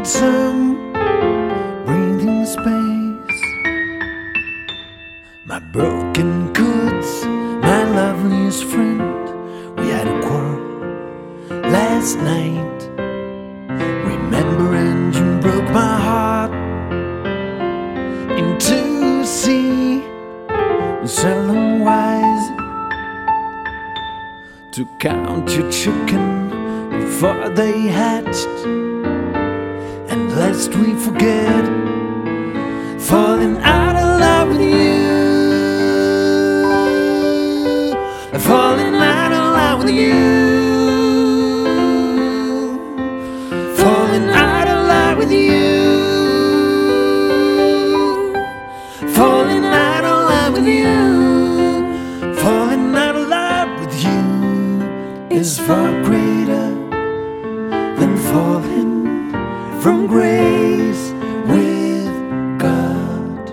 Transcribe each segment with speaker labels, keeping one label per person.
Speaker 1: some breathing space. My broken goods, my loveliest friend. We had a quarrel last night. Remember, and you broke my heart into sea. Seldom wise to count your chicken before they hatched. And lest we forget, falling out of love with you, falling out of love with you, falling out of love with you, falling out of love with you, falling out of love with you is far greater than falling from grace with God.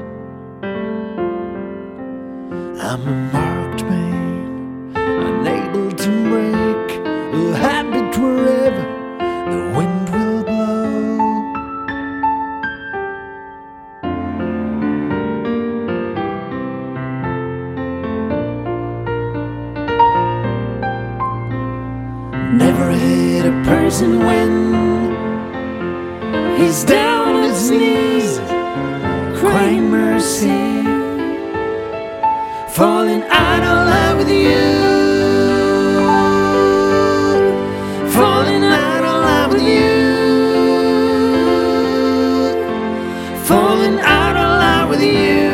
Speaker 1: I'm a marked man, unable to break a habit wherever the wind will blow. Never hit a person when he's down on his knees, crying mercy, falling out of love with you, falling out of love with you, falling out of love with you,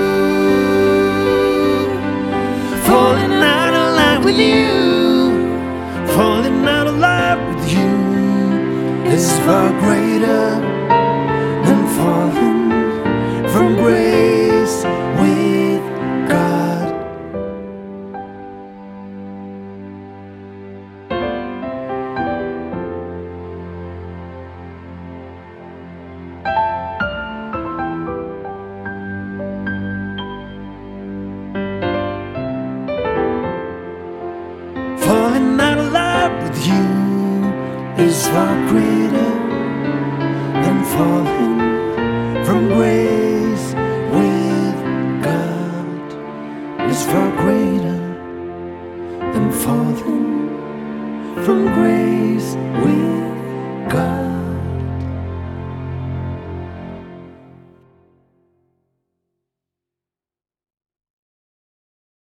Speaker 1: falling out of love with you, falling out of love with you is far greater